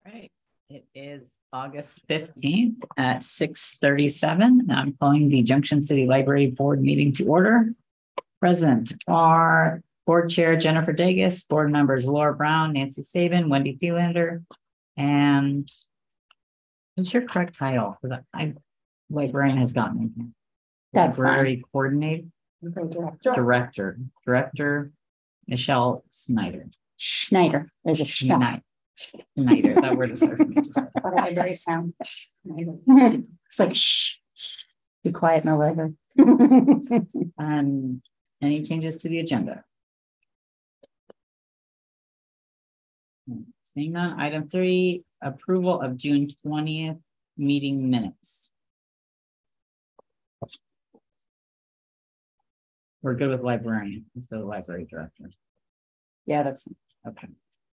right. It is August 15th at 6:37. And I'm calling the Junction City Library Board meeting to order. Present are Board Chair Jennifer Dagus, board members Laura Brown, Nancy Sabin, Wendy Thielander, and what's your correct title? Because I librarian has gotten me. That's library coordinator. Director Michelle Schneider. There's a Schneider. That word is hard for me to say. Library sound. It's like shh. Be quiet, my library. Any changes to the agenda? Seeing none. Item 3, approval of June 20th meeting minutes. We're good with librarian instead of library director. Yeah, that's okay.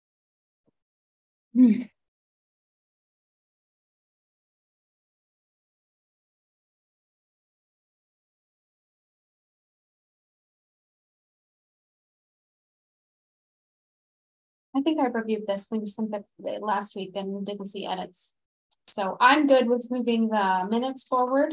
I think I reviewed this when you sent that last week and didn't see edits. So I'm good with moving the minutes forward.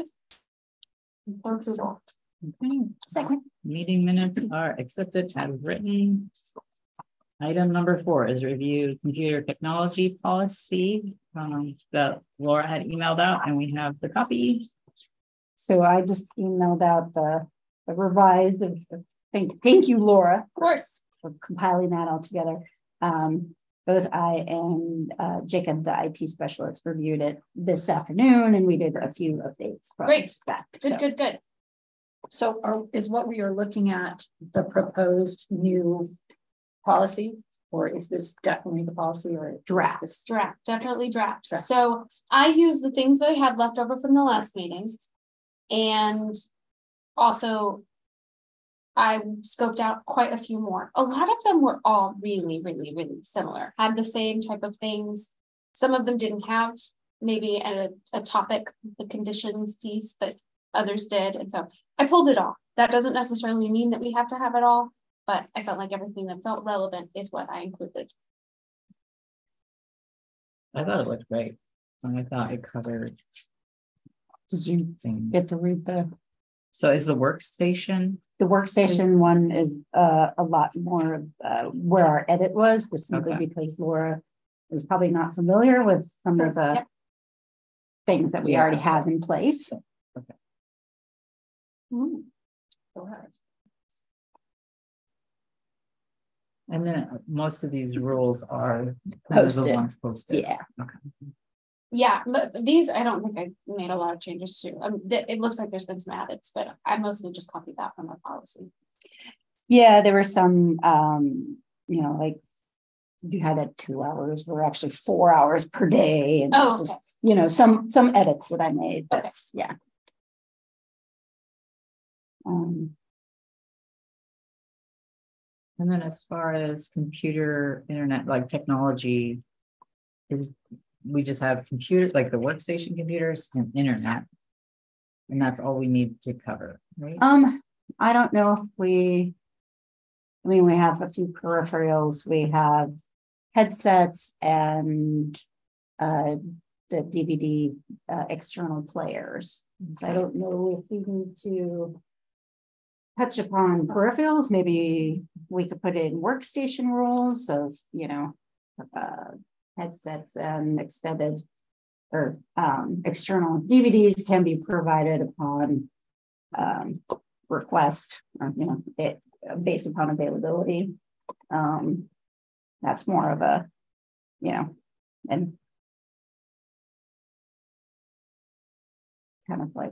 Okay. Second. Meeting minutes are accepted as written. Item number 4 is review computer technology policy that Laura had emailed out, and we have the copy. So I just emailed out the revised. Thank you, Laura. Of course. For compiling that all together. Both I and Jacob, the IT specialist, reviewed it this afternoon, and we did a few updates. Great. Back. Good. So is what we are looking at the proposed new policy, or is this definitely the policy, or draft? Definitely draft. So I used the things that I had left over from the last meetings, and also I scoped out quite a few more. A lot of them were all really similar, had the same type of things. Some of them didn't have maybe a topic, the conditions piece, but others did. And so I pulled it all. That doesn't necessarily mean that we have to have it all, but I felt like everything that felt relevant is what I included. I thought it looked great. And I thought it covered. Did you get to read the? So is the workstation? The workstation one is a lot more where our edit was simply because Laura is probably not familiar with some of the things that we already have in place. Okay. And then most of these rules are posted. Yeah. Okay. Yeah, but these I don't think I made a lot of changes to. It looks like there's been some edits, but I mostly just copied that from our policy. Yeah, there were some, like you had it 2 hours. We're actually 4 hours per day, and just some edits that I made. That's And then as far as computer, internet, like technology, we just have computers, like the workstation computers and internet. And that's all we need to cover, right? I don't know if we have a few peripherals. We have headsets and the DVD external players. So I don't know if we need to touch upon peripherals. Maybe we could put in workstation rules of, headsets and extended or external DVDs can be provided upon request, or, based upon availability. That's more of a, and kind of like,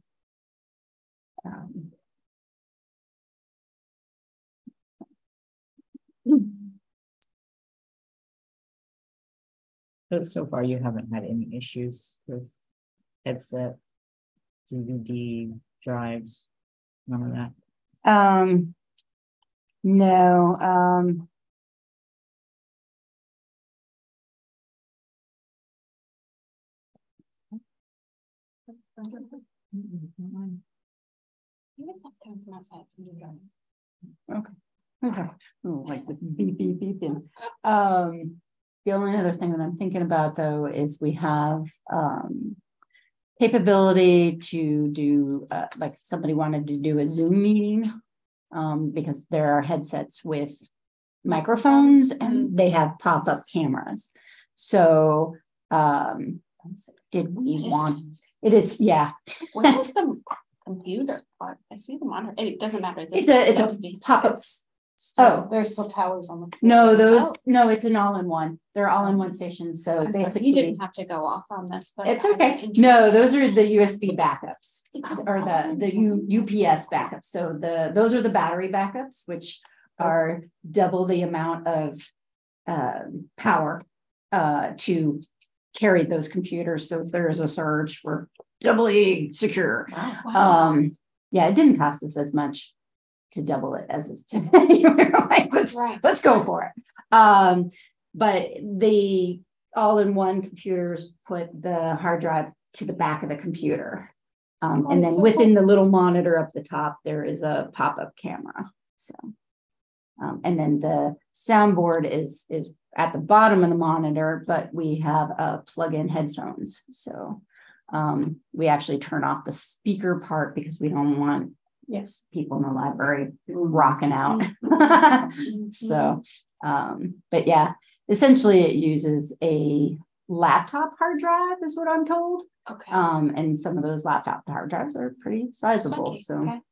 So far, you haven't had any issues with headset, DVD drives, none of that. No. Okay. Oh, like this beep. The only other thing that I'm thinking about though is we have capability to do like if somebody wanted to do a Zoom meeting, because there are headsets with microphones and they have pop-up cameras. So did we want it is Where is the computer part? I see the monitor. It doesn't matter. it's a pop-up. Oh, there's still towers on the. No, those Oh. no, it's an all-in-one. They're all-in-one stations. So basically You didn't have to go off on this, but it's I'm okay. interested. No, those are the USB backups Oh. or the UPS backups. So those are the battery backups, which are double the amount of power to carry those computers. So if there is a surge, we're doubly secure. Wow. Yeah, it didn't cost us as much to double it as it's today. We were like, let's go for it. But the all-in-one computers put the hard drive to the back of the computer. And then within the little monitor up the top, there is a pop-up camera. So, and then the soundboard is at the bottom of the monitor, but we have plug-in headphones. So we actually turn off the speaker part because we don't want people in the library rocking out. So, but yeah, essentially it uses a laptop hard drive is what I'm told. Okay. And some of those laptop hard drives are pretty sizable. Funky. So, Okay.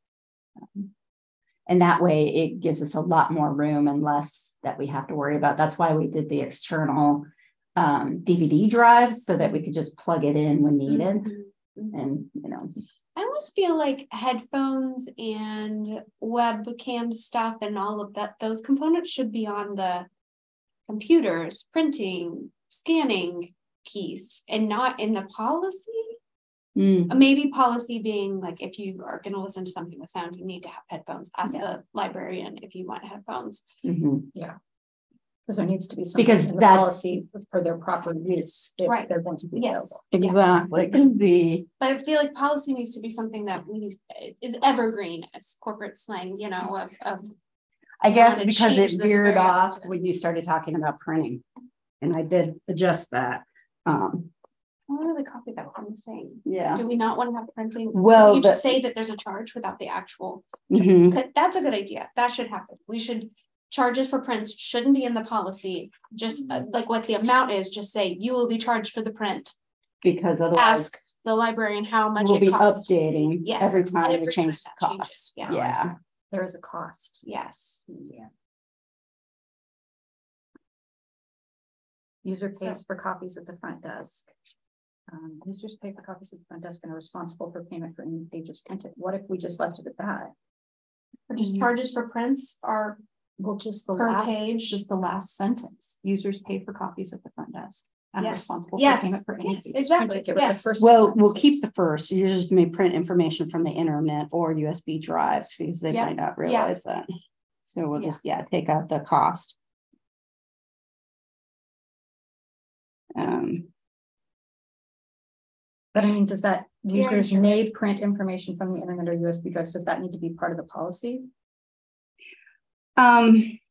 and that way it gives us a lot more room and less that we have to worry about. That's why we did the external DVD drives so that we could just plug it in when needed. And, you know, I almost feel like headphones and webcam stuff and all of that, those components should be on the computers, printing, scanning piece and not in the policy. Maybe policy being like, if you are going to listen to something with sound, you need to have headphones. Ask the librarian if you want headphones. Yeah. Because there needs to be something because in the that's policy for their proper use if Right. they're going to be available. exactly. But I feel like policy needs to be something that is evergreen as corporate slang, you know, of I guess wanna because it change this veered very off often. when you started talking about printing, and I did adjust that. I don't really copy that from the thing. Yeah. Do we not want to have printing? Well, You just say that there's a charge without the actual. That's a good idea. That should happen. We should charges for prints shouldn't be in the policy. Just like what the amount is, just say you will be charged for the print. Because otherwise Ask the librarian how much we'll it be costs. updating Yes, every time every we change the time that costs. changes, Yeah. There is a cost. Yes. Yeah. User pays for copies at the front desk. Users pay for copies at the front desk and are responsible for payment for any pages printed. What if we just left it at that? Or just charges for prints are Well, just the per last page. just the last sentence. Users pay for copies at the front desk and are Yes. responsible Yes. for payment for any Yes, pages exactly. printed. Get rid of the Yes. first Well, two we'll keep sentences. the first. Users may print information from the internet or USB drives because they Yeah. might not realize that. So we'll just take out the cost. But I mean, does that Yeah, users sure. may print information from the internet or USB drives? Does that need to be part of the policy? Following.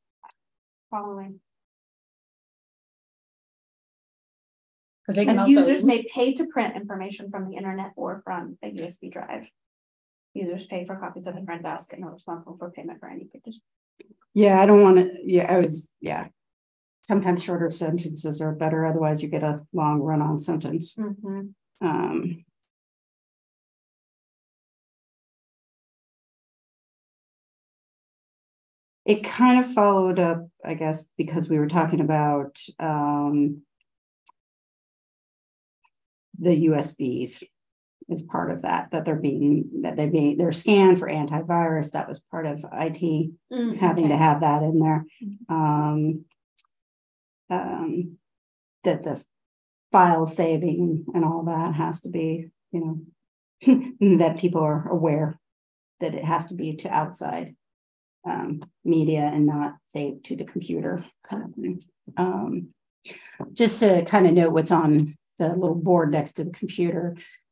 Because they can And also users may pay to print information from the internet or from a USB drive. Users pay for copies of the front desk and are responsible for payment for any pages. Yeah, I don't want to, sometimes shorter sentences are better, otherwise you get a long run-on sentence. It kind of followed up, I guess, because we were talking about the USBs is part of that they're scanned for antivirus. That was part of IT having to have that in there. That the file saving and all that has to be, that people are aware that it has to be to outside media and not saved to the computer kind of thing. Just to kind of know what's on the little board next to the computer.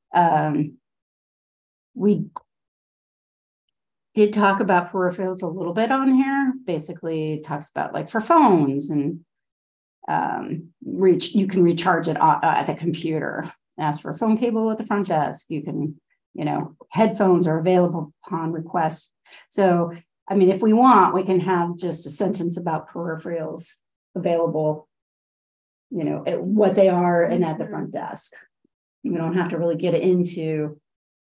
We did talk about peripherals a little bit on here. Basically, it talks about like for phones and you can recharge it at the computer. Ask for a phone cable at the front desk. You can, headphones are available upon request. So, I mean, if we want, we can have just a sentence about peripherals available, at what they are and at the front desk. We don't have to really get into,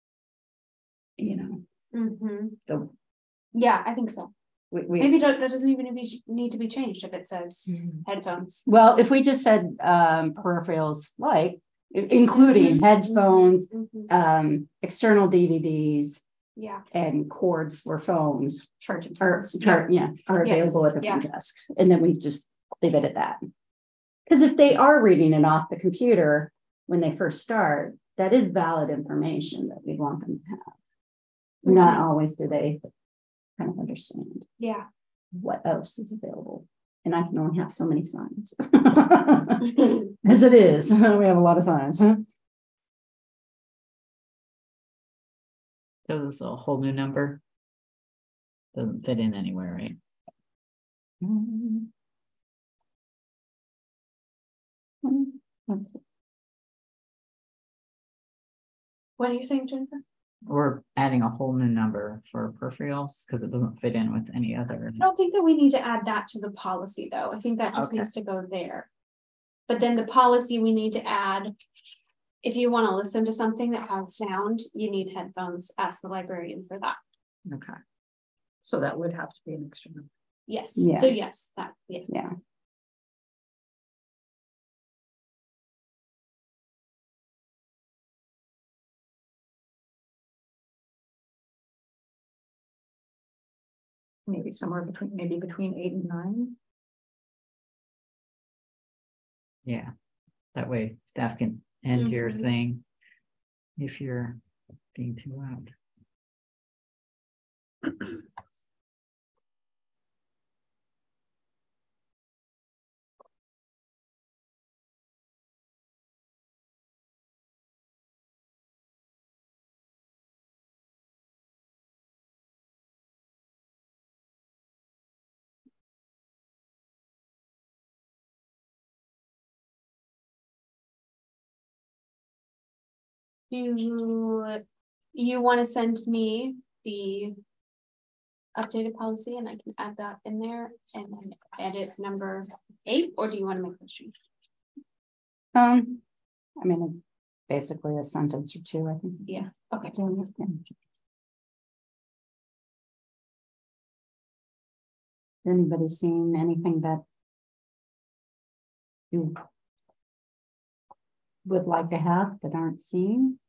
Yeah, I think so. Maybe that doesn't even need to be changed if it says headphones. Well, if we just said peripherals, like including headphones, external DVDs, and cords for phones, Charging. are available at the front desk, and then we just leave it at that. Because if they are reading it off the computer when they first start, that is valid information that we want them to have. Not always do they kind of understand what else is available. And I can only have so many signs. As it is, we have a lot of signs, huh? So this is a whole new number. Doesn't fit in anywhere, right? What are you saying, Jennifer? We're adding a whole new number for peripherals because it doesn't fit in with any other. I don't think that we need to add that to the policy, though. I think that just needs to go there. But then the policy we need to add, if you want to listen to something that has sound, you need headphones. Ask the librarian for that. Okay. So that would have to be an extra number. Yes. Yeah. So yes, Yeah. Maybe somewhere between 8 and 9. Yeah. That way staff can end your thing if you're being too loud. You want to send me the updated policy and I can add that in there and then edit number 8, or do you want to make this change? I mean, basically a sentence or two, I think. Yeah. Okay. Anybody seen anything that you would like to have that aren't seen?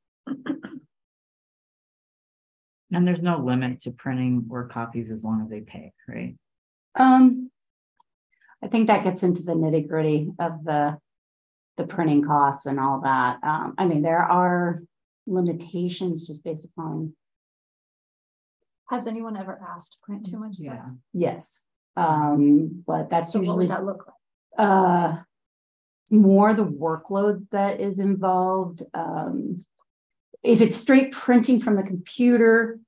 And there's no limit to printing word copies as long as they pay, right? I think that gets into the nitty-gritty of the printing costs and all that. I mean, there are limitations just based upon. Has anyone ever asked to print too much stuff? Yeah. Yes. But that's So usually what would that look like? More the workload that is involved. If it's straight printing from the computer,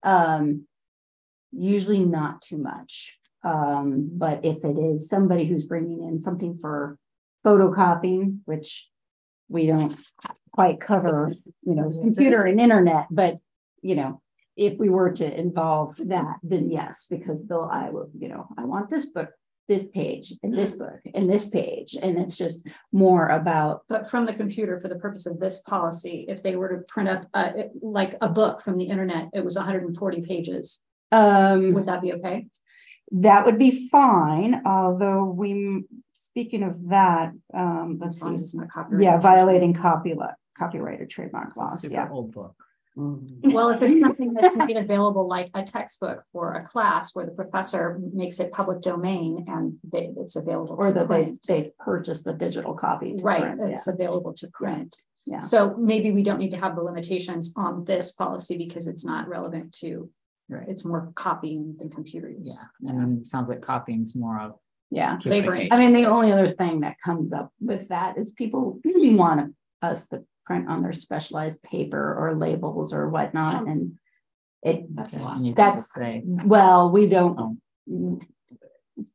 usually not too much. But if it is somebody who's bringing in something for photocopying, which we don't quite cover, computer and internet, but if we were to involve that, then yes, because I want this book, this page, and this book, and this page, and it's just more about. But from the computer, for the purpose of this policy, if they were to print up like a book from the internet, it was 140 pages. Would that be okay? That would be fine, although speaking of that, let's see, violating copyright or trademark laws. Super old book. Well, if it's something that's made available, like a textbook for a class where the professor makes it public domain and it's available, or that they purchase the digital copy, right? It's available to print. Yeah. So maybe we don't need to have the limitations on this policy because it's not relevant to. Right. It's more copying than computer use. Yeah, and it sounds like copying is more of labor. I mean, the only other thing that comes up with that is people really want us to print on their specialized paper or labels or whatnot, and that's a lot. Well, we don't.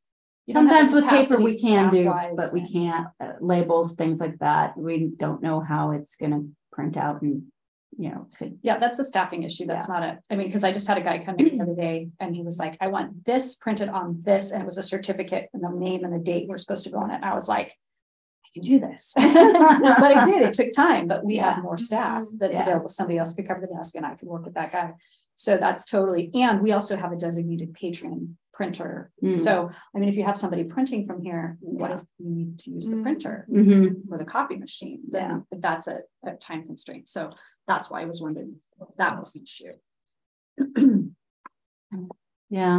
You don't have Sometimes the with paper capacity we can do, staff-wise but we and- can't, labels, things like that. We don't know how it's gonna print out and, Yeah, that's a staffing issue. That's not a, I mean, because I just had a guy come in the other day and he was like, I want this printed on this, and it was a certificate and the name and the date were supposed to go on it. And I was like, I can do this. But it did, it took time, but we have more staff that's Yeah. available. Somebody else could cover the desk and I could work with that guy. So that's totally, and we also have a designated patron printer. So, I mean, if you have somebody printing from here, what if you need to use the printer or the copy machine? Then that's a time constraint. So that's why I was wondering if that was an issue. yeah.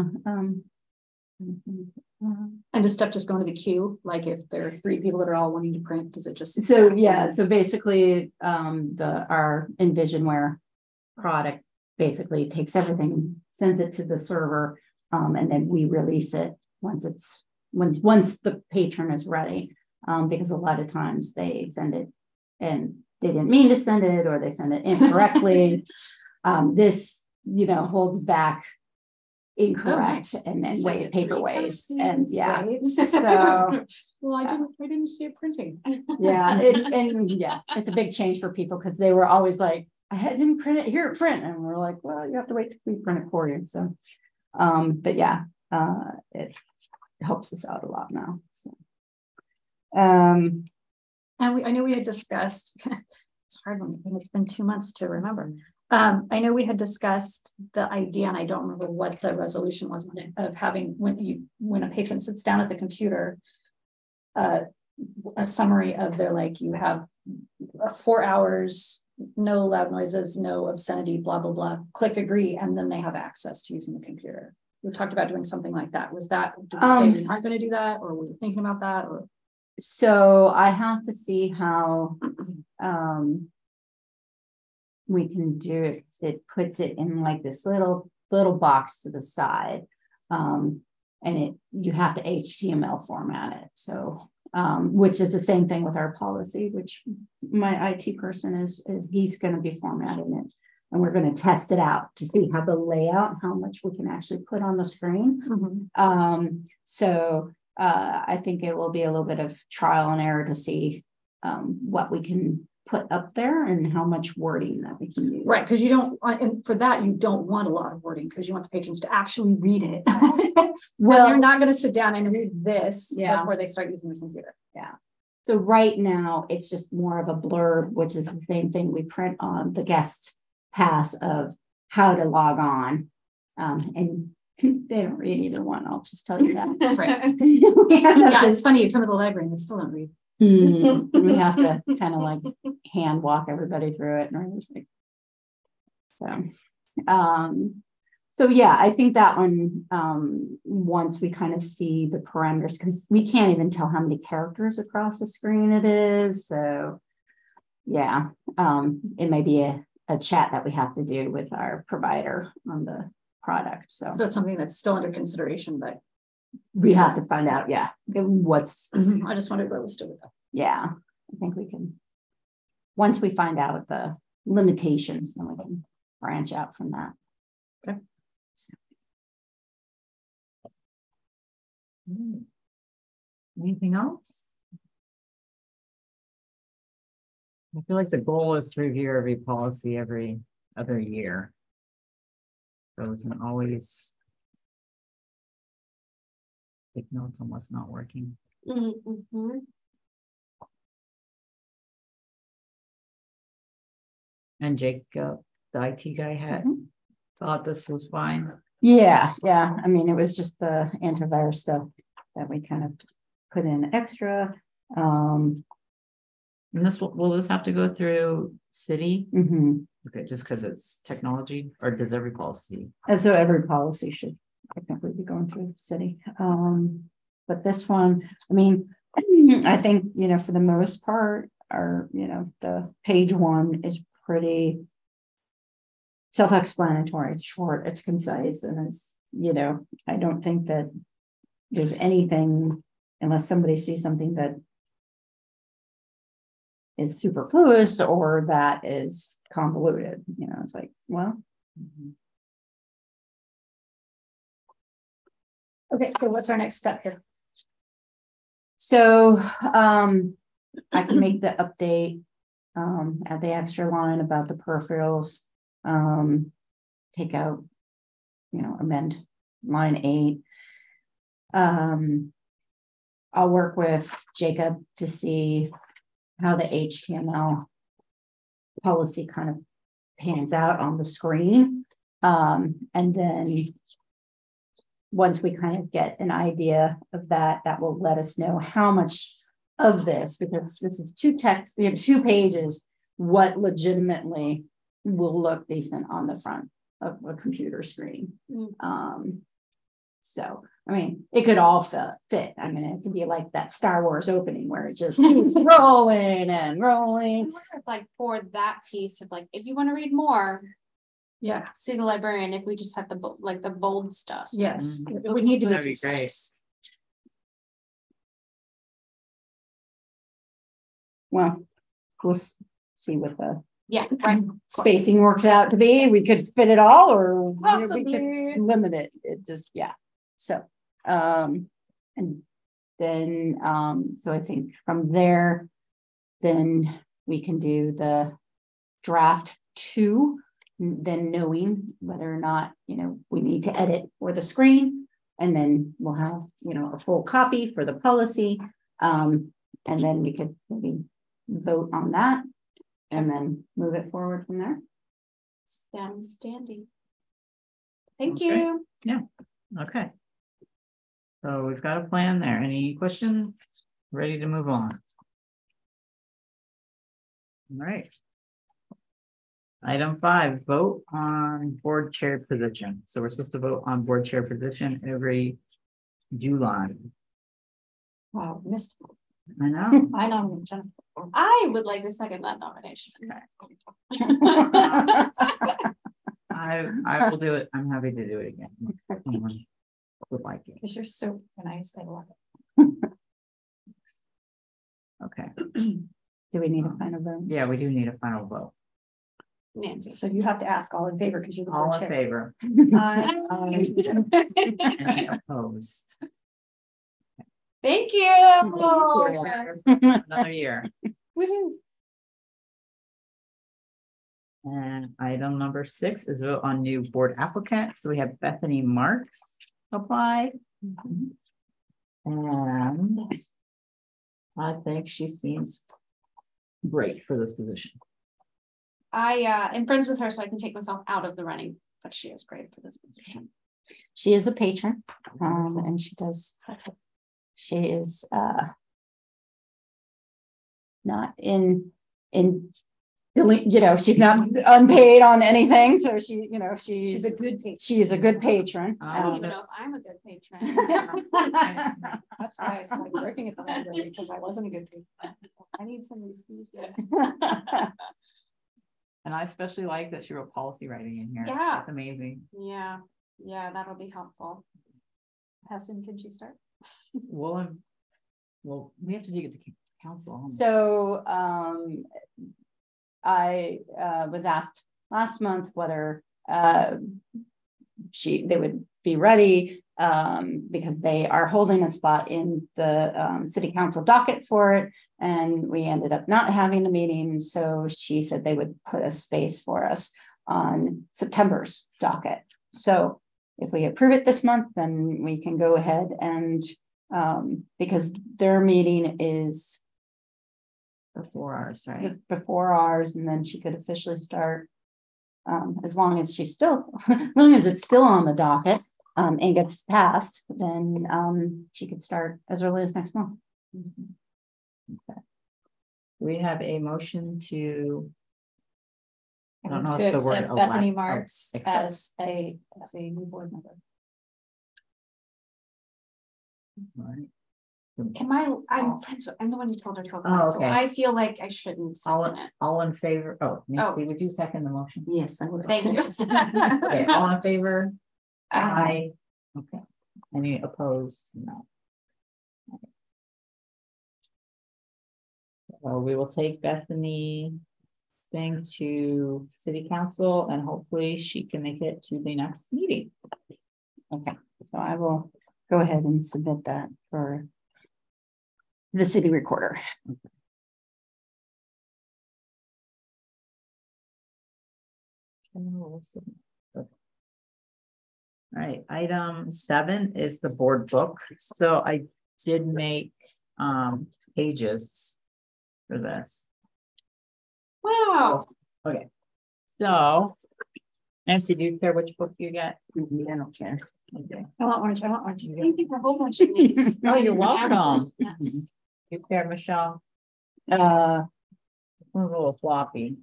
And does stuff just go into the queue? Like if there are 3 people that are all wanting to print, does it just? So, yeah, so basically, our Envisionware product basically takes everything, sends it to the server, and then we release it once the patron is ready. Because a lot of times they send it and they didn't mean to send it, or they send it incorrectly. This, holds back incorrect and then paper waste. And so Well, I didn't see it printing. yeah, it's a big change for people because they were always like, didn't print it here at print, and we're like, well, you have to wait till we print it for you. So but yeah, it helps us out a lot now. So and I know we had discussed, it's hard when it's been 2 months to remember. I know we had discussed the idea, and I don't remember what the resolution was on it, of having when a patron sits down at the computer, a summary of their, like, you have 4 hours, no loud noises, no obscenity, blah, blah, blah, click agree, and then they have access to using the computer. We talked about doing something like that. Was that, did we say we aren't going to do that, or were we thinking about that? Or so I have to see how we can do it. It puts it in like this little box to the side, and you have to HTML format it. So which is the same thing with our policy, which my IT person is he's going to be formatting it, and we're going to test it out to see how the layout, how much we can actually put on the screen. So I think it will be a little bit of trial and error to see what we can put up there and how much wording that we can use. right, because you don't, and for that you don't want a lot of wording, because you want the patrons to actually read it. Well, you're not going to sit down and read this before they start using the computer. Yeah. So right now it's just more of a blurb, which is the same thing we print on the guest pass of how to log on, and they don't read either one. I'll just tell you that. Right. Yeah, it's funny. You come to the library and they still don't read. We have to kind of like hand walk everybody through it and everything. So yeah, I think that one, once we kind of see the parameters, because we can't even tell how many characters across the screen it is. So yeah, it may be a chat that we have to do with our provider on the product. So it's something that's still under consideration, but we have to find out, what's. I just wondered where we stood with that. Yeah, I think we can, once we find out the limitations, then we can branch out from that. Okay. So. Anything else? I feel like the goal is to review every policy every other year. So we can always take notes on what's not working. And Jacob, the IT guy, had thought this was fine. Yeah. I mean, it was just the antivirus stuff that we kind of put in extra. And this will this have to go through city? Okay, just because it's technology, or does every policy? And so every policy should technically be going through the city. But this one, I mean, I think, for the most part, the page 1 is pretty self-explanatory. It's short, it's concise, and it's, I don't think that there's anything, unless somebody sees something that is superfluous or that is convoluted. It's like, well. Okay, so what's our next step here? So, I can make the update, add the extra line about the peripherals, take out, amend line 8. I'll work with Jacob to see how the HTML policy kind of pans out on the screen. And then once we kind of get an idea of that, that will let us know how much of this, because this is 2 texts, we have 2 pages, what legitimately will look decent on the front of a computer screen. So, I mean, it could all fit. I mean, it could be like that Star Wars opening where it just keeps rolling and rolling. Like for that piece of like, if you want to read more, Yeah, see the librarian. If we just had the bold stuff. yes, Mhm. we need to That'd be be great. concise. Well, we'll see what the Yeah, right. spacing works out to be. We could fit it all, or we Possibly. could limit it. It just, yeah. So, and then, so I think from there, then we can do the draft 2, then knowing whether or not, we need to edit for the screen, and then we'll have, a full copy for the policy. And then we could maybe vote on that and then move it forward from there. Sounds dandy. Thank Okay. you. Okay. So we've got a plan there. Any questions? Ready to move on? All right. Item 5, vote on board chair position. So we're supposed to vote on board chair position every July. Wow, missed. I know. I know, Jennifer. I would like to second that nomination. I will do it. I'm happy to do it again. If anyone would like it. Because you're so nice, I love it. Okay. Do we need a final vote? Yeah, we do need a final vote. Nancy. So you have to ask all in favor because you're the All board in chair. favor? Any opposed? Thank you. Another year. Woohoo. And item number 6 is vote on new board applicant. So we have Bethany Marks applied. And I think she seems great for this position. I am friends with her, so I can take myself out of the running, but she is great for this position. She is a patron, and she is not in she's not unpaid on anything, so she's a good patron. she is a good patron. I don't even know if I'm a good patron. That's why I started working at the library, because I wasn't a good patron. I need some of these fees. And I especially like that she wrote policy writing in here. Yeah. That's amazing. Yeah, that'll be helpful. How soon can she start? Well, we have to take it to council. So I was asked last month whether they would be ready, because they are holding a spot in the city council docket for it, and we ended up not having the meeting. So she said they would put a space for us on September's docket. So if we approve it this month, then we can go ahead and because their meeting is Before ours, right? before ours, and then she could officially start as long as she's still, as long as it's still on the docket and gets passed, then she could start as early as next month. Okay. We have a motion to, I don't know To if the word accept Bethany elect- Marks accept. as a new board member. Right. I'm friends with, I'm the one who told her to apply, Oh, so okay. I feel like I shouldn't second it. All in favor? Oh, Nancy, would you second the motion? Yes, I would. Thank you. Okay, all in favor? Aye. Okay. Any opposed? No. Well, we will take Bethany thing to city council, and hopefully she can make it to the next meeting. Okay, so I will go ahead and submit that for the city recorder. All right, item 7 is the board book. So I did make pages for this. Wow. Okay. So Nancy, do you care which book you get? I don't care. Okay. I want orange. Thank you for a whole bunch of these. Oh, you're welcome. Yes. You care, Michelle? Uh, It's a little floppy.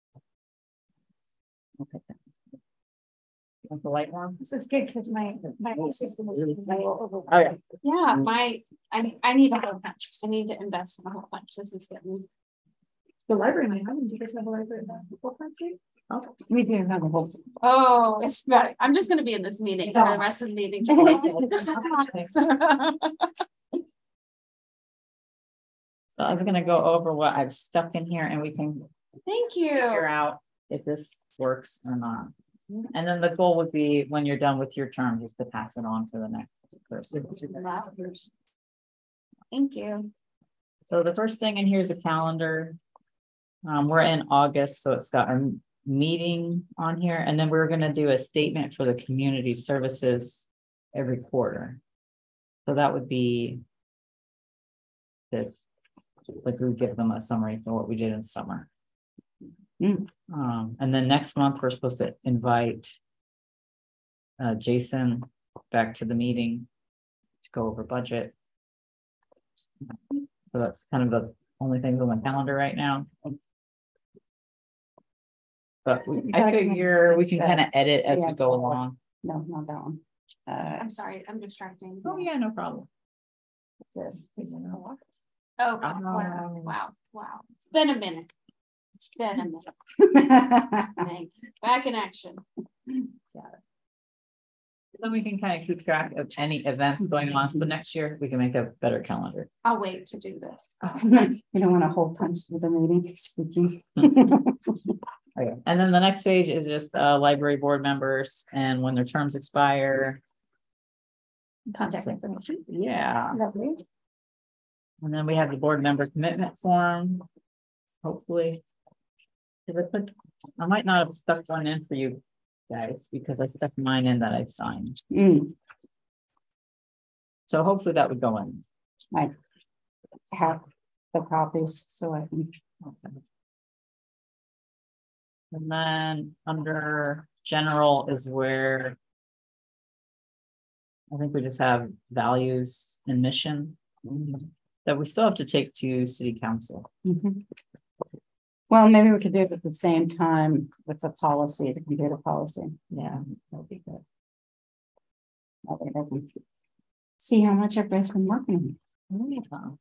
Okay. You want the light one? This is good because my system is Oh, yeah. Yeah, I need a whole bunch. I need to invest in a whole bunch. This is getting. the library. Do you guys have a library? we do have a whole. Oh, it's better. I'm just gonna be in this meeting for the rest of the meeting. So I was gonna go over what I've stuck in here and we can Thank figure you. out if this works or not. And then the goal would be when you're done with your term, just to pass it on to the next person. Thank you. So the first thing in here is the calendar. We're in August, so it's got a meeting on here, and then we're gonna do a statement for the community services every quarter. So that would be this, like we give them a summary for what we did in summer. And then next month, we're supposed to invite Jason back to the meeting to go over budget. So that's kind of the only thing on the calendar right now. But I figure we can kind of edit as we go along. No, not that one. I'm sorry, I'm distracting. Oh, yeah, no problem. This is in our office. Oh, wow. It's been a minute. It's been a minute. Thank you. Back in action. Then we can kind of keep track of any events going on. So next year we can make a better calendar. I'll wait to do this. You don't want a whole punch to the meeting speaking. Okay. And then the next page is just library board members and when their terms expire. Contact information. Yeah. Lovely. And then we have the board member commitment form. Hopefully. I might not have stuck one in for you guys because I stuck mine in that I signed. So hopefully that would go in. I have the copies, so I can. Okay. And then under general is where I think we just have values and mission that we still have to take to city council. Well, maybe we could do it at the same time with the policy, the computer policy. Yeah, that would be good. I think I can see how much everybody's been working on.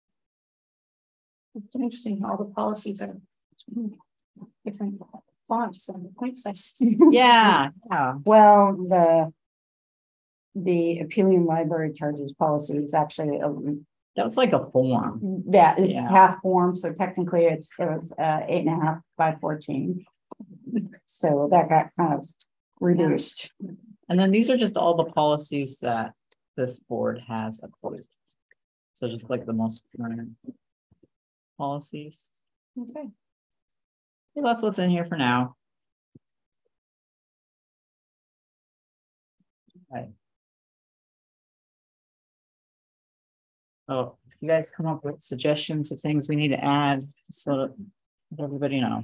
It's interesting how the policies are different fonts and point sizes. Yeah. Well, the appealing library charges policy is actually That was like a form. it's half form, so technically it was 8.5 by 14. So that got kind of reduced. And then these are just all the policies that this board has approved. So just like the most current policies. Okay. Well, that's what's in here for now. Right. Oh, if you guys come up with suggestions of things we need to add, so that everybody know.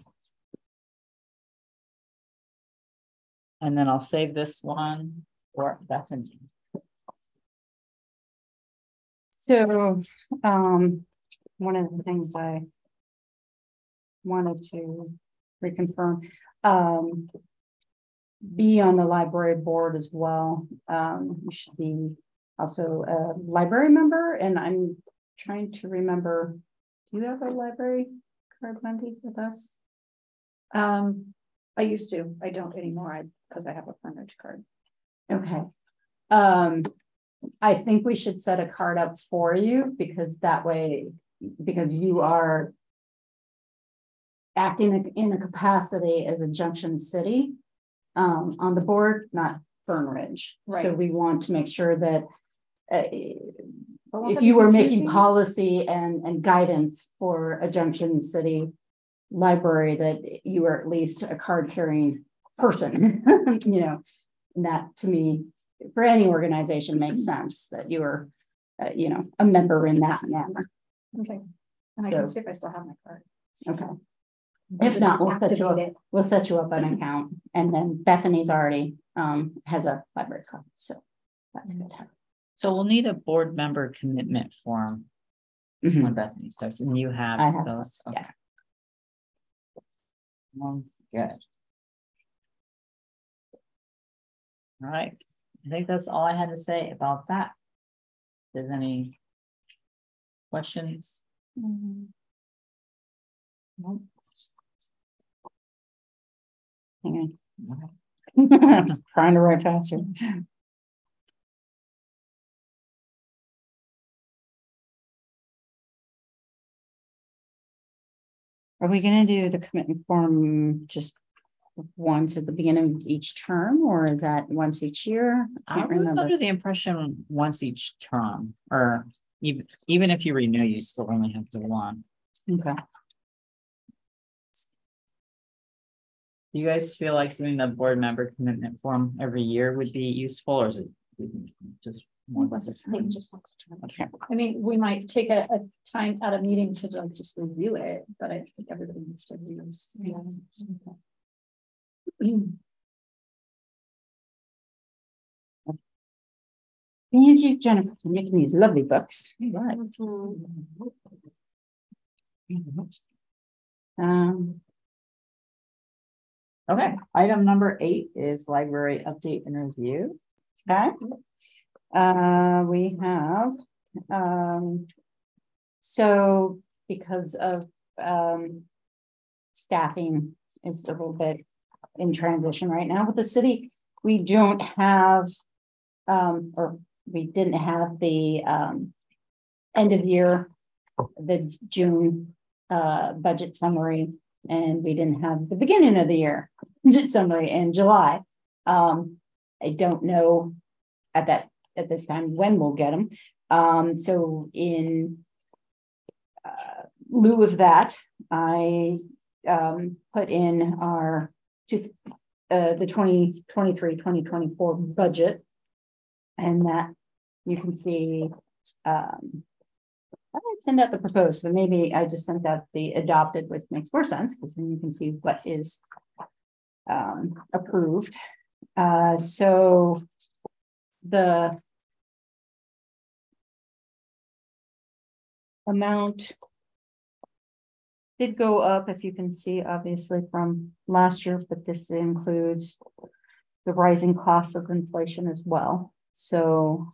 And then I'll save this one for Bethany. So, one of the things I wanted to reconfirm, be on the library board as well. You should be also a library member, and I'm trying to remember, do you have a library card, Wendy, with us? I used to. I don't anymore. Because I have a Frontage card. Okay. I think we should set a card up for you because that way, because you are acting in a capacity as a Junction City on the board, not Fern Ridge. Right. So we want to make sure that if you were making policy and guidance for a Junction City library, that you were at least a card carrying person, you know, and that to me, for any organization makes sense that you were, you know, a member in that manner. Okay. And I can see if I still have my card. Okay. If not, we'll set you up an account, and then Bethany's already has a library card, so that's good. So we'll need a board member commitment form when Bethany starts, and you have, I have those. those, yeah. Good. All right. I think that's all I had to say about that. If there's any questions? No. Hang on. Trying to write faster. Are we going to do the commitment form just once at the beginning of each term, or is that once each year? I was under the impression once each term, or even if you renew, you still only have to one. Okay. Do you guys feel like doing the board member commitment form every year would be useful, or is it just once a term? Okay. I mean, we might take a time at a meeting to like just review it, but I think everybody needs to review this. Yeah. Thank you, Jennifer, for making these lovely books. Right. Okay, item number 8 is library update and review. Okay. We have so because of staffing is a little bit in transition right now with the city, we don't have or we didn't have the end of year, the June budget summary, and we didn't have the beginning of the year budget summary in July. I don't know at this time when we'll get them. So in lieu of that, I put in our the 2023-2024 budget, and that you can see. I didn't send out the proposed, but maybe I just sent out the adopted, which makes more sense because then you can see what is approved. So the amount did go up, if you can see, obviously from last year, but this includes the rising costs of inflation as well. So,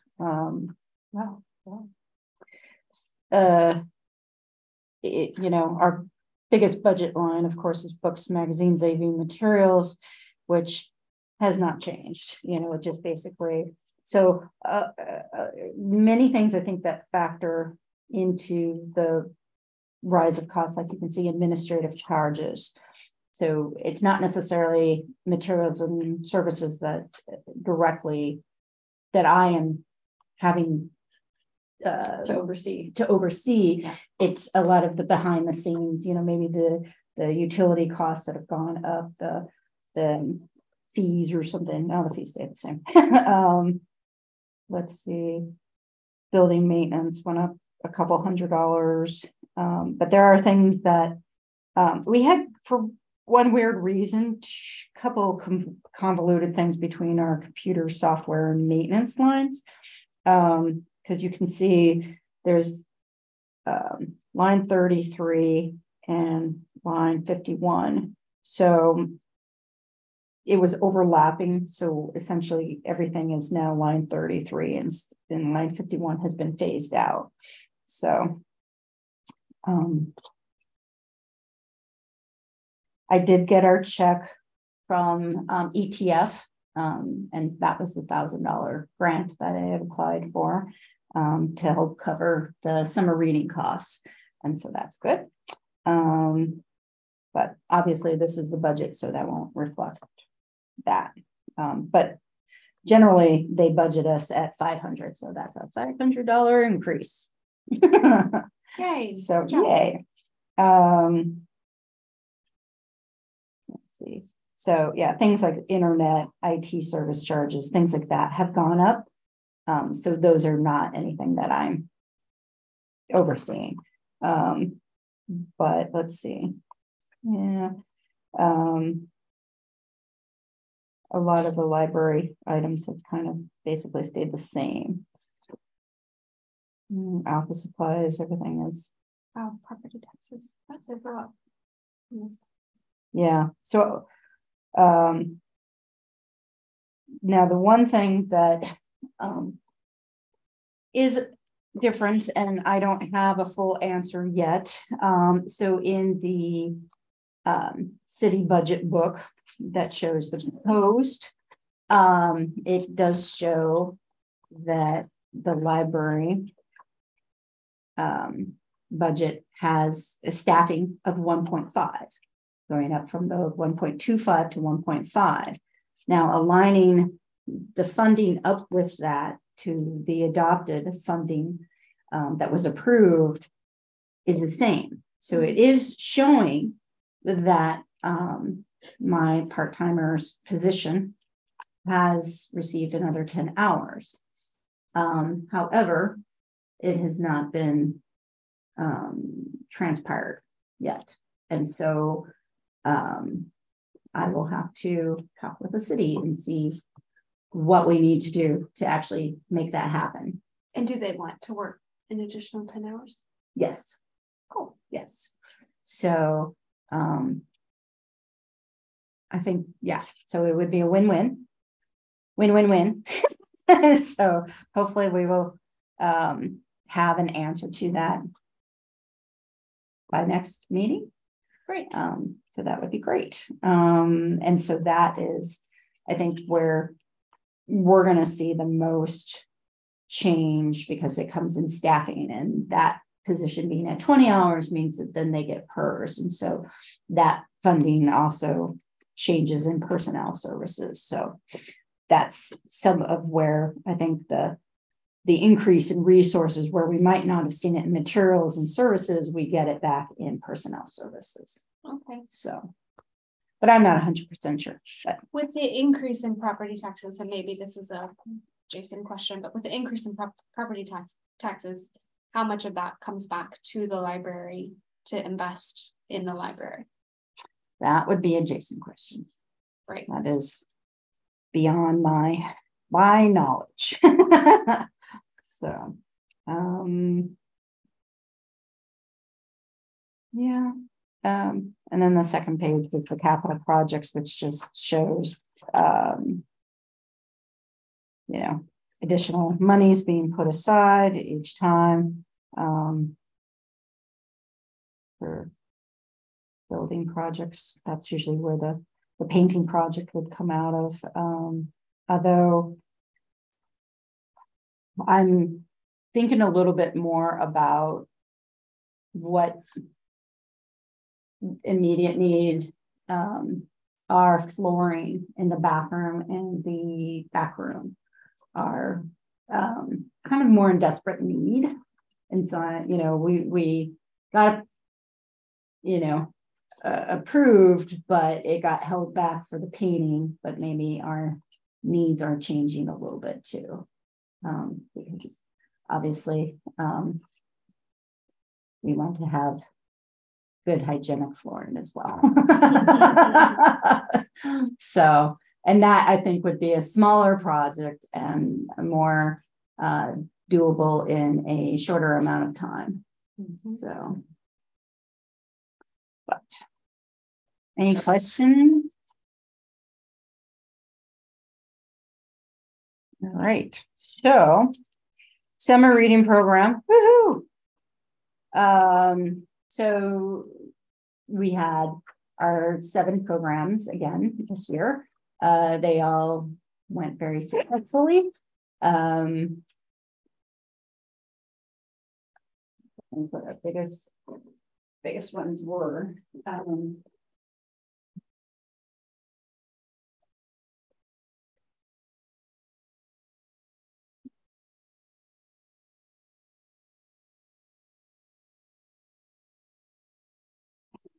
you know, our biggest budget line, of course, is books, magazines, AV materials, which has not changed. You know, it just basically, so many things I think that factor into the rise of costs, like you can see administrative charges. So it's not necessarily materials and services that directly that I am having to oversee. It's a lot of the behind the scenes, you know, maybe the utility costs that have gone up, the fees or something. No, the fees stay the same. Let's see, building maintenance went up a couple $100, but there are things that we had, for one weird reason, a couple convoluted things between our computer software and maintenance lines. Because you can see there's line 33 and line 51. So it was overlapping. So essentially everything is now line 33 and line 51 has been phased out. So I did get our check from ETF. And that was the $1,000 grant that I had applied for to help cover the summer reading costs. And so that's good. But obviously this is the budget, so that won't reflect that. But generally they budget us at 500, so that's a $500 increase. Yay. So Good job. yay. Let's see. So yeah, things like internet, IT service charges, things like that have gone up. So those are not anything that I'm overseeing. But let's see. Yeah. A lot of the library items have kind of basically stayed the same. Office supplies, everything is. Oh, property taxes. That did go up. Yeah. So, now the one thing that is different, and I don't have a full answer yet. So in the city budget book that shows the proposed, it does show that the library budget has a staffing of 1.5, going up from the 1.25 to 1.5. Now aligning the funding up with that to the adopted funding that was approved is the same. So it is showing that my part-timer's position has received another 10 hours. However, it has not been transpired yet. And so I will have to talk with the city and see what we need to do to actually make that happen. And do they want to work an additional 10 hours? Yes. Oh, yes. So I think, yeah, so it would be a win-win. Win-win-win. So hopefully we will have an answer to that by next meeting. Great. So that would be great. And so that is, I think, where we're going to see the most change, because it comes in staffing, and that position being at 20 hours means that then they get PERS. And so that funding also changes in personnel services. So that's some of where I think the increase in resources, where we might not have seen it in materials and services, we get it back in personnel services. Okay. So, but I'm not 100% sure. But. With the increase in property taxes, and maybe this is a Jason question, but with the increase in property taxes, how much of that comes back to the library to invest in the library? That would be a Jason question. Right. That is beyond my knowledge. So, yeah. And then the second page is for capital projects, which just shows, you know, additional monies being put aside each time for building projects. That's usually where the painting project would come out of. Although I'm thinking a little bit more about what immediate need our flooring in the bathroom and the back room are kind of more in desperate need. And so, you know, we got, you know, approved, but it got held back for the painting, but maybe our needs are changing a little bit too. Because obviously we want to have good hygienic flooring as well. So, and that I think would be a smaller project and a more doable in a shorter amount of time. So, but any questions? All right, so summer reading program. Woohoo! So we had our 7 programs again this year. They all went very successfully. What our biggest ones were.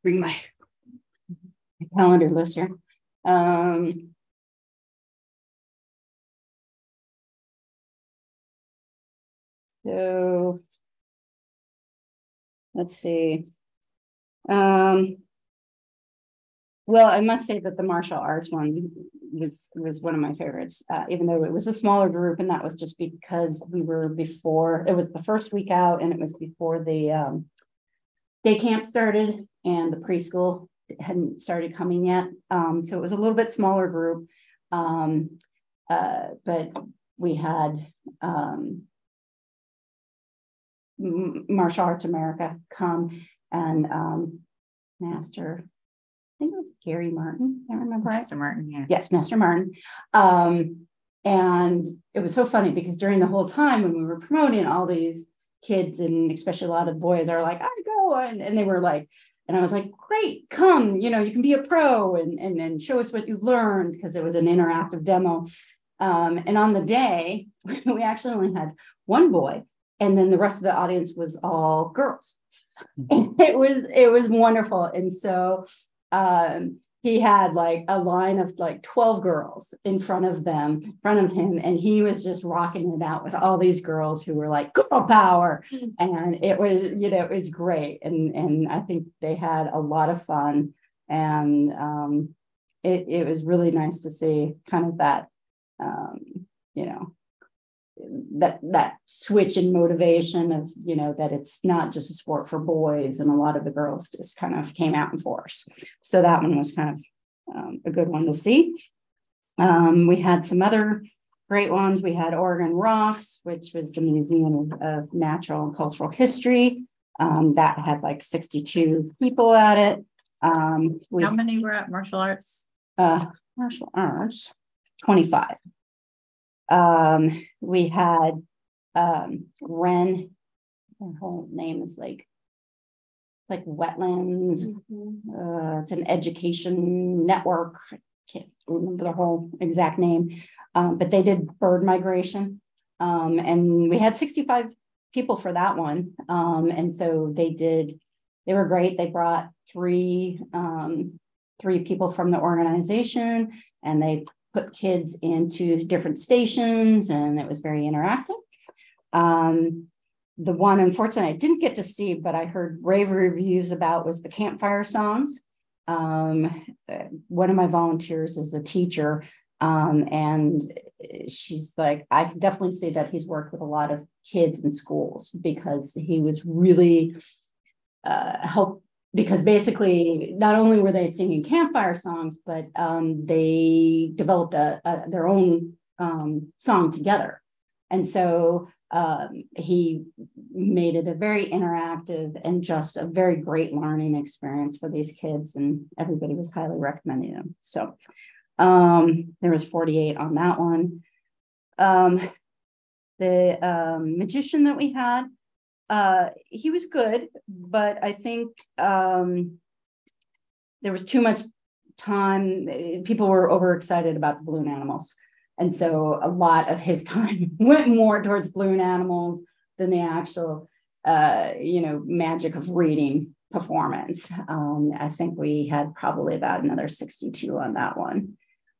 bring my calendar list here. So let's see. Well, I must say that the martial arts one was one of my favorites, even though it was a smaller group, and that was just because we were before, it was the first week out, and it was before the day camp started and the preschool hadn't started coming yet. So it was a little bit smaller group, but we had Martial Arts America come and Master, I think it was Gary Martin, I remember. Master Martin, yeah. Yes, Master Martin. And it was so funny because during the whole time when we were promoting, all these kids and especially a lot of the boys are like, I go, and they were like, and I was like, great, come, you can be a pro and show us what you've learned, because it was an interactive demo. And on the day, we actually only had one boy, and then the rest of the audience was all girls. And it was wonderful. And so he had like a line of like 12 girls in front of him, and he was just rocking it out with all these girls who were like girl power. And it was, it was great. And I think they had a lot of fun. And it was really nice to see kind of that, that switch in motivation of, that it's not just a sport for boys, and a lot of the girls just kind of came out in force. So that one was kind of a good one to see. We had some other great ones. We had Oregon Rocks, which was the Museum of Natural and Cultural History. That had like 62 people at it. How many were at martial arts? Martial arts, 25. We had Ren, her whole name is like wetlands. It's an education network. I can't remember the whole exact name, but they did bird migration. And we had 65 people for that one. And so they were great. They brought three people from the organization, and they put kids into different stations, and it was very interactive. The one, unfortunately, I didn't get to see, but I heard rave reviews about was the campfire songs. One of my volunteers is a teacher, and she's like, I can definitely see that he's worked with a lot of kids in schools, because he was really because basically not only were they singing campfire songs, but they developed their own song together. And so he made it a very interactive and just a very great learning experience for these kids, and everybody was highly recommending them. So there was 48 on that one. The magician that we had, he was good, but I think there was too much time. People were overexcited about the balloon animals. And so a lot of his time went more towards balloon animals than the actual, magic of reading performance. I think we had probably about another 62 on that one.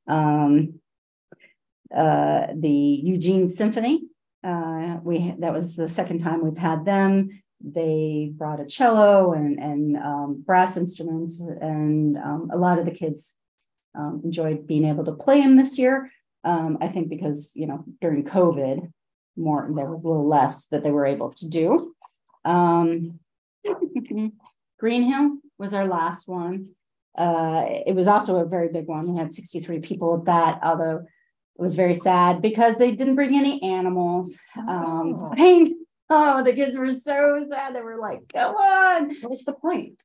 The Eugene Symphony, that was the second time we've had them. They brought a cello and brass instruments, and a lot of the kids enjoyed being able to play them this year. I think because, during COVID, there was a little less that they were able to do. Green Hill was our last one. It was also a very big one. We had 63 people at that, although it was very sad because they didn't bring any animals. The kids were so sad. They were like, go on. What's the point?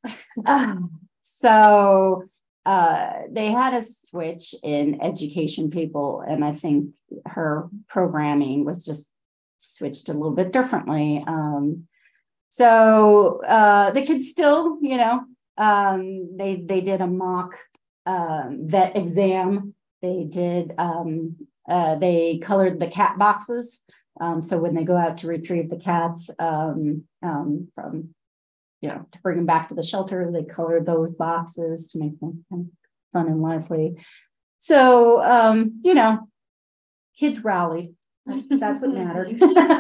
So they had a switch in education people, and I think her programming was just switched a little bit differently. So the kids still, they did a mock vet exam. They did, they colored the cat boxes. So when they go out to retrieve the cats from to bring them back to the shelter. They colored those boxes to make them kind of fun and lively. So, kids rallied. That's what mattered.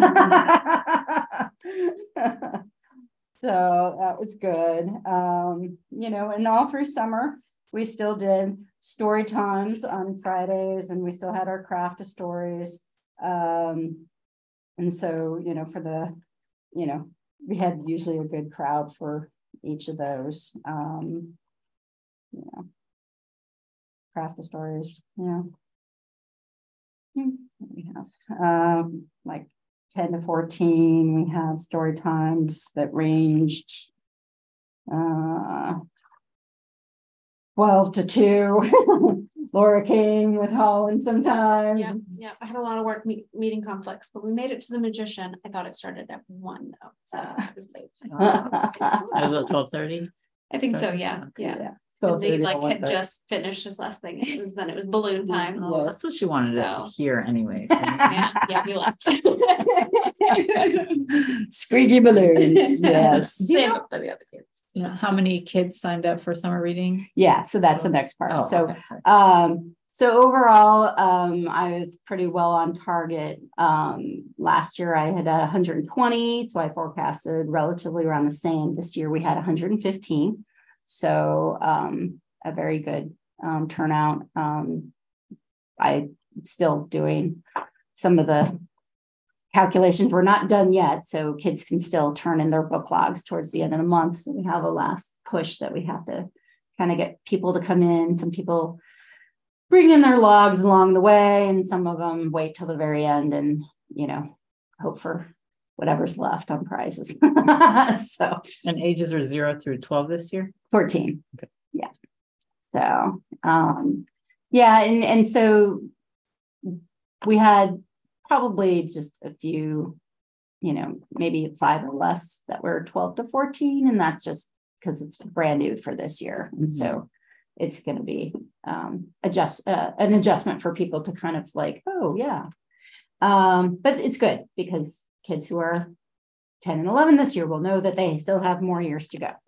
So that was good. And all through summer, we still did story times on Fridays, and we still had our craft of stories. And so, for the, we had usually a good crowd for each of those. Craft of stories, we have like 10 to 14. We had story times that ranged 12 to 2. Laura came with Holland sometimes. Yeah. I had a lot of work meeting conflicts, but we made it to the magician. I thought it started at 1 though, so it was late. It was at 12:30. I think so. Yeah. And they had just finished his last thing. Then it was balloon time. Oh, that's what she wanted to hear anyways. Yeah, we left. Squeaky balloons. Yes. Save it for the other kids. How many kids signed up for summer reading? Yeah, so that's the next part. Okay. So overall, I was pretty well on target. Last year I had 120, so I forecasted relatively around the same. This year we had 115. So a very good turnout. I'm still doing some of the calculations. We're not done yet, so kids can still turn in their book logs towards the end of the month. So we have a last push that we have to kind of get people to come in. Some people bring in their logs along the way, and some of them wait till the very end and, hope for whatever's left on prizes. So, and ages are 0 through 12 this year? 14. Okay. Yeah. So, and so we had probably just a few, maybe 5 or less that were 12 to 14. And that's just because it's brand new for this year. And so it's going to be an adjustment for people to kind of like, oh yeah. But it's good because kids who are 10 and 11 this year will know that they still have more years to go.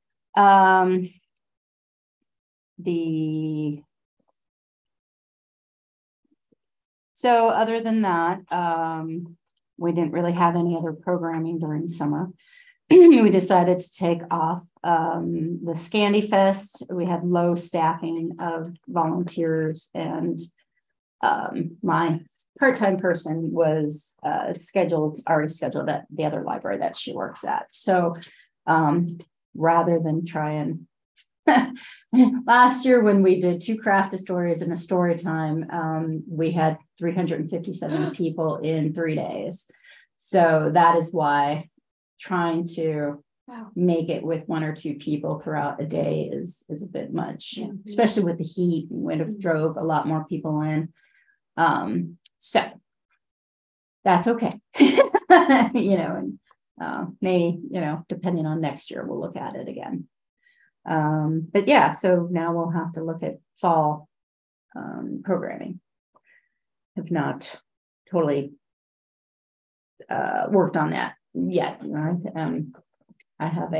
So other than that, we didn't really have any other programming during summer. We decided to take off the Scandy Fest. We had low staffing of volunteers, and my part-time person was already scheduled at the other library that she works at. So rather than try and last year when we did 2 craft stories and a story time, we had 357 people in 3 days. So that is why trying to make it with 1 or 2 people throughout a day is a bit much, especially with the heat. We would have drove a lot more people in. So that's okay. And maybe, depending on next year, we'll look at it again. But yeah, so now we'll have to look at fall programming. Have not totally worked on that yet. I have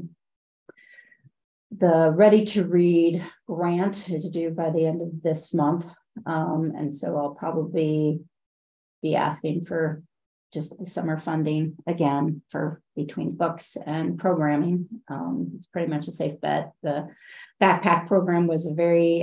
the Ready to Read grant is due by the end of this month. And so I'll probably be asking for just the summer funding again for between books and programming. It's pretty much a safe bet. The backpack program was a very,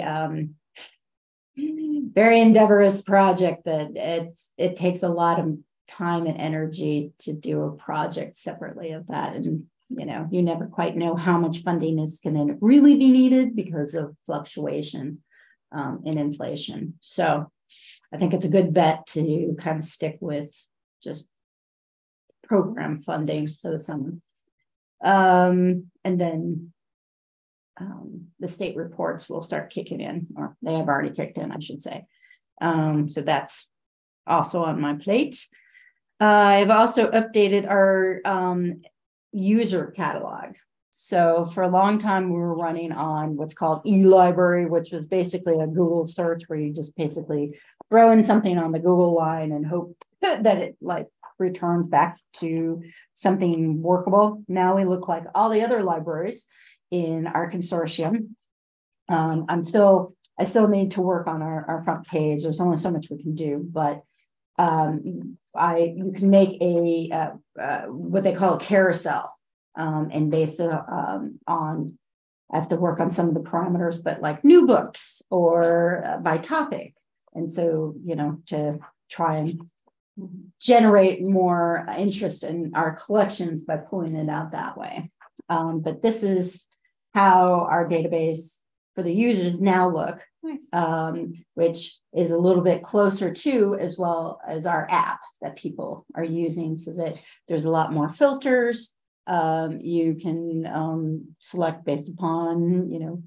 very endeavorous project that it takes a lot of time and energy to do a project separately of that. And, you never quite know how much funding is going to really be needed because of fluctuation in inflation. So I think it's a good bet to kind of stick with just program funding for the summer. And then the state reports will start kicking in, or they have already kicked in, I should say. So that's also on my plate. I've also updated our user catalog. So for a long time, we were running on what's called eLibrary, which was basically a Google search where you just basically throw in something on the Google line and hope that it returned back to something workable. Now we look like all the other libraries in our consortium. I still need to work on our front page. There's only so much we can do, but you can make a what they call a carousel, and based on I have to work on some of the parameters, but like new books or by topic. And so, to try and generate more interest in our collections by pulling it out that way. But this is how our database for the users now look, Nice. Which is a little bit closer to, as well as our app that people are using, so that there's a lot more filters. You can select based upon,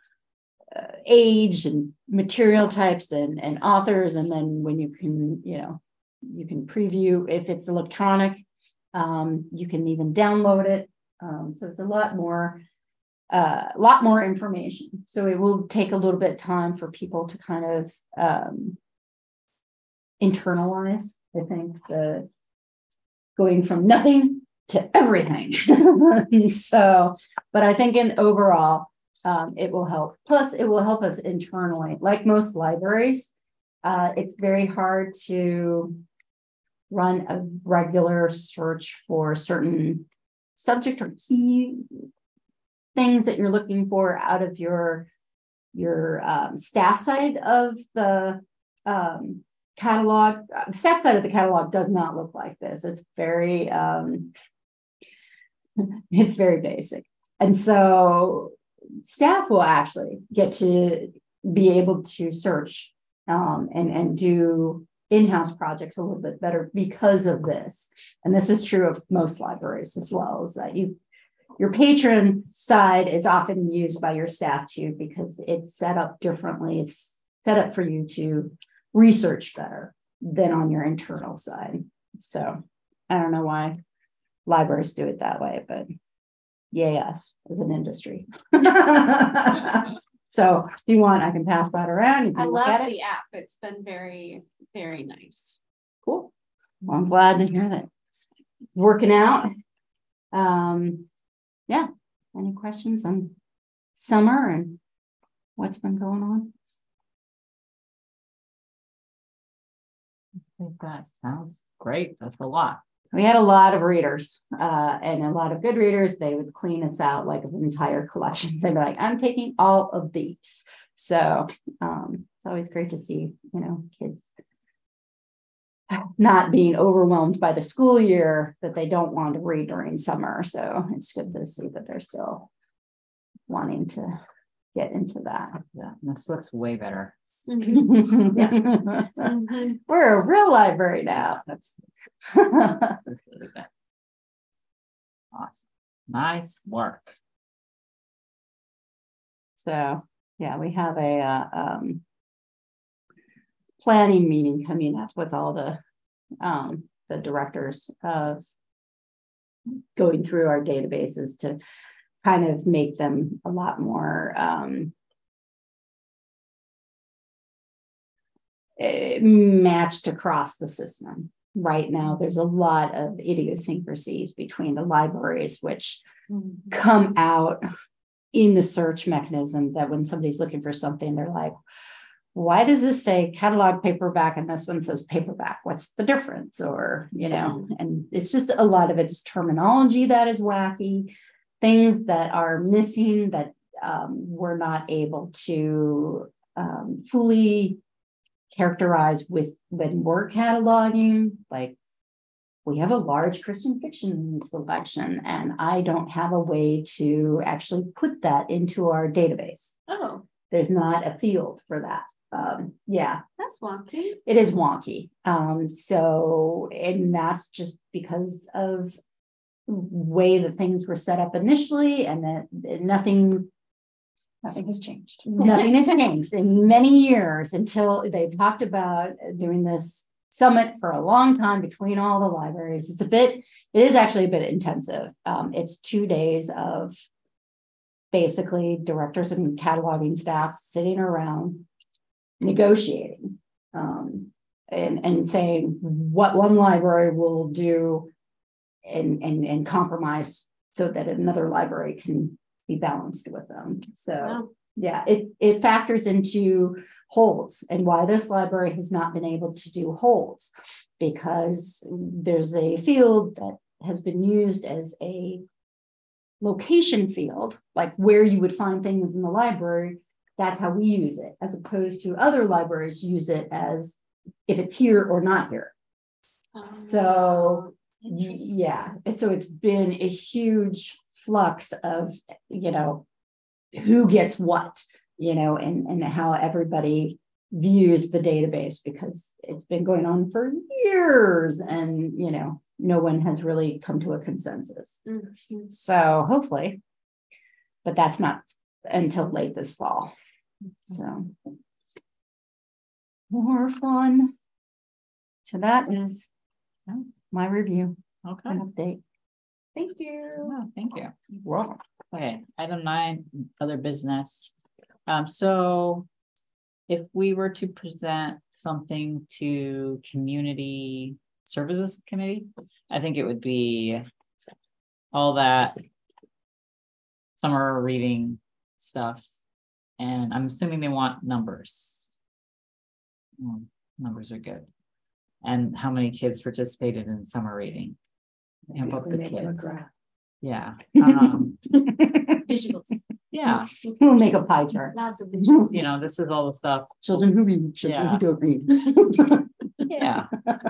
age and material types and authors. And then when you can, you can preview if it's electronic, you can even download it. So it's a lot more information. So it will take a little bit of time for people to kind of internalize, I think, the going from nothing to everything. So, but I think in overall, it will help. Plus, it will help us internally. Like most libraries, it's very hard to run a regular search for certain subject or key things that you're looking for out of your staff side of the catalog. Staff side of the catalog does not look like this. It's very it's very basic, and so staff will actually get to be able to search and do in-house projects a little bit better because of this. And this is true of most libraries as well, is that your patron side is often used by your staff too, because it's set up differently. It's set up for you to research better than on your internal side. So I don't know why libraries do it that way, but yay us as an industry. So if you want, I can pass that around. You can I look love at it. the app. It's been very, very nice. Cool. Well, I'm glad to hear that it's working out. Yeah. Any questions on summer and what's been going on? I think that sounds great. That's a lot. We had a lot of readers and a lot of good readers. They would clean us out like an entire collection. They'd be like, I'm taking all of these. So it's always great to see, kids not being overwhelmed by the school year that they don't want to read during summer. So it's good to see that they're still wanting to get into that. Yeah, this looks way better. Mhm. We're a real library now. That's really good. Awesome. Nice work. So yeah, we have a planning meeting coming up with all the directors of going through our databases to kind of make them a lot more matched across the system. Right now, there's a lot of idiosyncrasies between the libraries, which come out in the search mechanism, that when somebody's looking for something, they're like, why does this say catalog paperback and this one says paperback? What's the difference? Or, and it's just a lot of it's terminology that is wacky, things that are missing that we're not able to fully characterize with when we're cataloging. Like, we have a large Christian fiction selection, and I don't have a way to actually put that into our database. Oh, There's not a field for that. Yeah, that's wonky. it is wonky. So, and that's just because of way that things were set up initially, and that nothing Nothing has changed. Nothing has changed in many years, until they talked about doing this summit for a long time between all the libraries. It is actually a bit intensive. It's 2 days of basically directors and cataloging staff sitting around negotiating and saying what one library will do and compromise so that another library can be balanced with them. So Wow. yeah, it factors into holds and why this library has not been able to do holds, because there's a field that has been used as a location field, like where you would find things in the library. That's how we use it, as opposed to other libraries use it as if it's here or not here. So yeah, so it's been a huge flux of, who gets what, and how everybody views the database, because it's been going on for years and, no one has really come to a consensus. Mhm. So hopefully, but that's not until late this fall. So more fun. So that is my review Okay. and update. Thank you. Oh, thank you. Wow. Okay, item 9, other business. So if we were to present something to community services committee, I think it would be all that summer reading stuff. And I'm assuming they want numbers. Numbers are good. And how many kids participated in summer reading? And both the kids. Yeah. Visuals. Yeah. We'll make a pie chart. Lots of visuals. This is all the stuff. Children who read, children Yeah. who don't read. Yeah.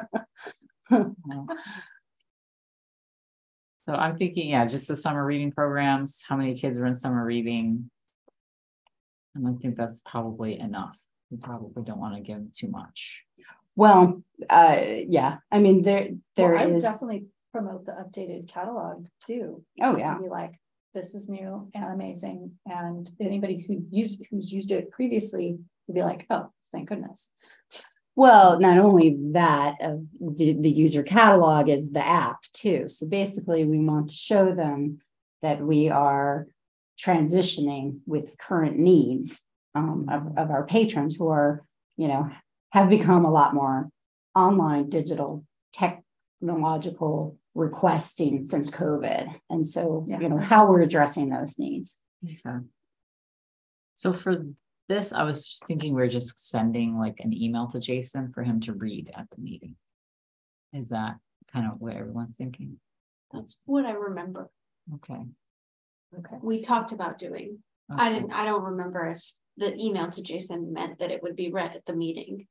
So I'm thinking, just the summer reading programs, how many kids are in summer reading? And I think that's probably enough. We probably don't want to give them too much. Well, yeah, I mean, there I would is. definitely promote the updated catalog too. Oh, yeah. Be like, this is new and amazing. And anybody who's used it previously would be like, oh, thank goodness. Well, not only that, the user catalog is the app too. So basically we want to show them that we are transitioning with current needs of our patrons who are, have become a lot more online, digital, technological requesting since COVID. And so, how we're addressing those needs. Okay. So for this, I was just thinking we're just sending like an email to Jason for him to read at the meeting. Is that kind of what everyone's thinking? That's what I remember. Okay. We talked about doing. Okay. I don't remember if the email to Jason meant that it would be read at the meeting.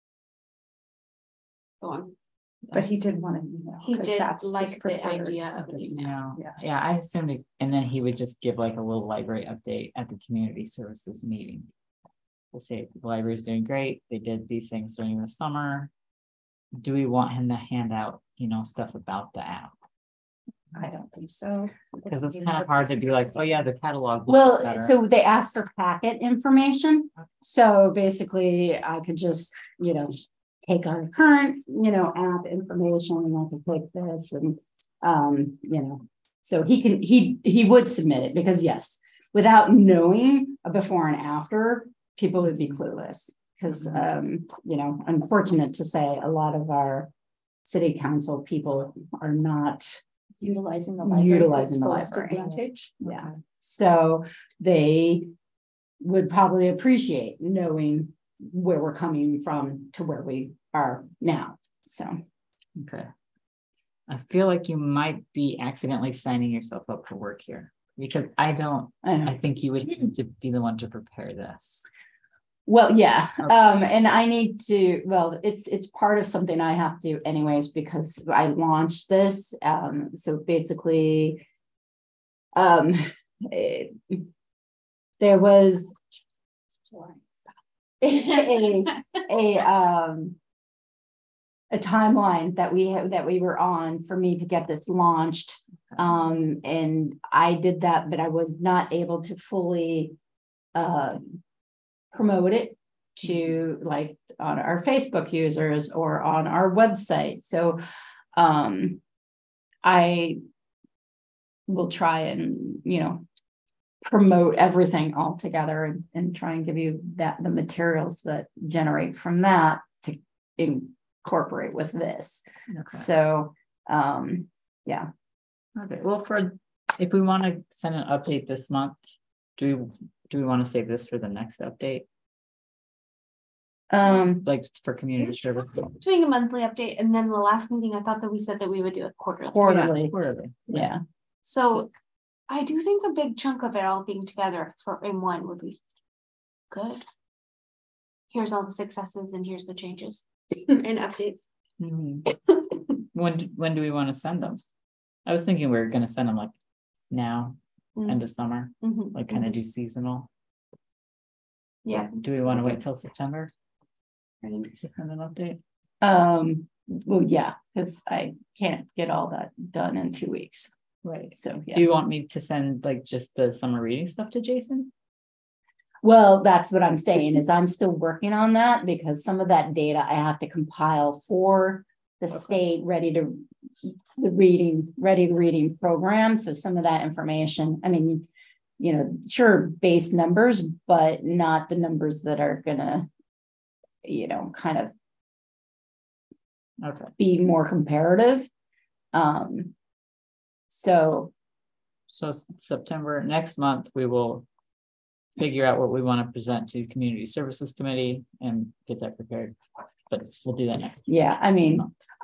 Go on. But he did want an email. He did that's like his the preferred. idea of an email. Yeah, I assumed it, and then he would just give like a little library update at the community services meeting. We'll say the library is doing great. They did these things during the summer. Do we want him to hand out, stuff about the app? I don't think so. Because it's kind of hard to be like, oh yeah, the catalog looks Well, better. so they asked for packet information. So basically I could just, take our current, app information, and I could take this and, so he would submit it, because yes, without knowing a before and after, people would be clueless. Because, unfortunate to say, a lot of our city council people are not utilizing the library. Utilizing the fullest library. advantage. Yeah. So they would probably appreciate knowing where we're coming from to where we are now. So. Okay. I feel like you might be accidentally signing yourself up for work here, because I think you would need to be the one to prepare this. Well, yeah. Okay. And I need to, it's part of something I have to anyways, because I launched this. So basically, there was a timeline that we were on for me to get this launched. And I did that, but I was not able to fully promote it to like on our Facebook users or on our website. So I will try and, promote everything all together and try and give you the materials that generate from that to incorporate with this. Okay. So, yeah. Okay, well, if we want to send an update this month, do we want to save this for the next update? Like for community service? Doing a monthly update, and then the last meeting, I thought that we said that we would do it quarterly. Quarterly. Quarterly. Yeah. So I do think a big chunk of it all being together in one would be good. Here's all the successes and here's the changes and updates. Mhm. When do we want to send them? I was thinking we were going to send them like now, end of summer, like kind of do seasonal. Yeah. Do we want to wait till September Right. to send an update? Well, yeah, because I can't get all that done in 2 weeks. Right. So, Do yeah. you want me to send like just the summer reading stuff to Jason? Well, that's what I'm saying is I'm still working on that because some of that data I have to compile for the state ready to reading program. So some of that information, I mean, you know, sure, base numbers, but not the numbers that are gonna, you know, kind of be more comparative. So September next month, we will figure out what we want to present to Community Services Committee and get that prepared. But we'll do that next. Yeah, I mean,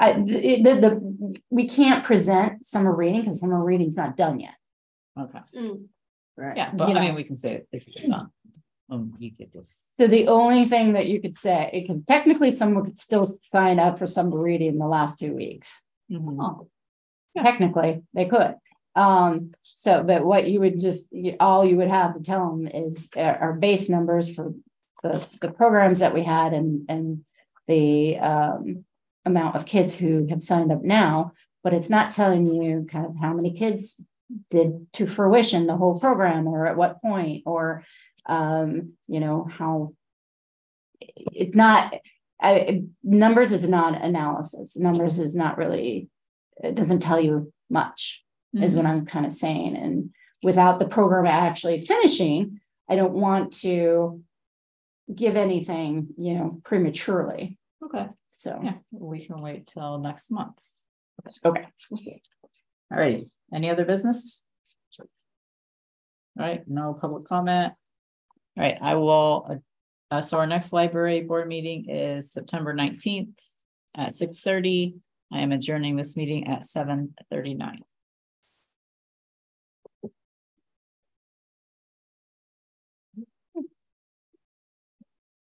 we can't present summer reading because summer reading's not done yet. Okay. Right. Yeah, but I mean, we can say it if it's done. You get this. So the only thing that you could say, because technically someone could still sign up for summer reading in the last 2 weeks. Mhm. Yeah. Technically, they could. So, but what you would all you would have to tell them is our base numbers for the programs that we had and the amount of kids who have signed up now, but it's not telling you kind of how many kids did to fruition the whole program or at what point, or you know, how it's not numbers is not analysis. Numbers is not really, it doesn't tell you much, is what I'm kind of saying. And without the program actually finishing, I don't want to give anything, you know, prematurely. Okay. So yeah, we can wait till next month. Okay. All right. Any other business? All right. No public comment. All right. I will. So our next library board meeting is September 19th at 6:30. I am adjourning this meeting at 7:39.